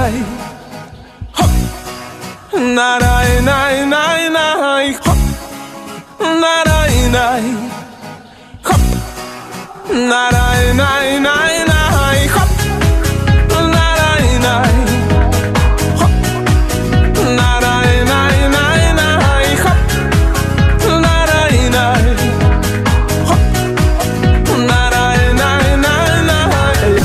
ない習えないないない習えない習えないないない習えない習えないないない習えない習えないないない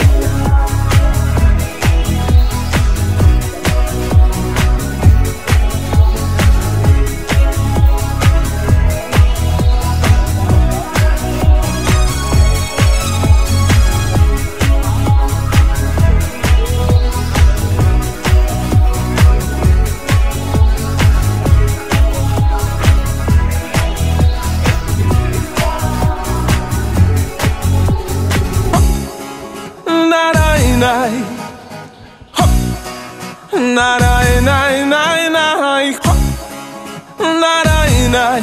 習えないないない習えない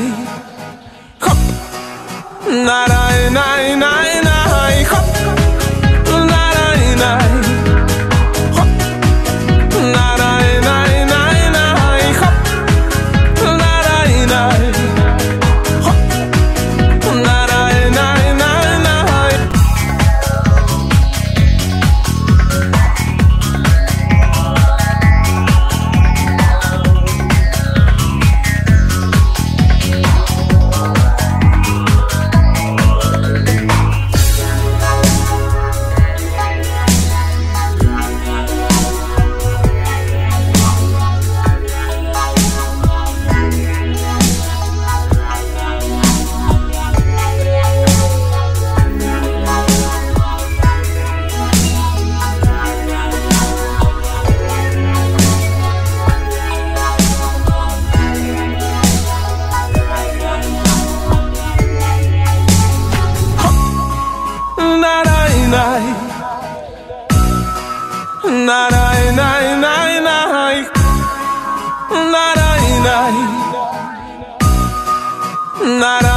習えないないない習えない習えないないない習えない習えないないない習えないないない習えない習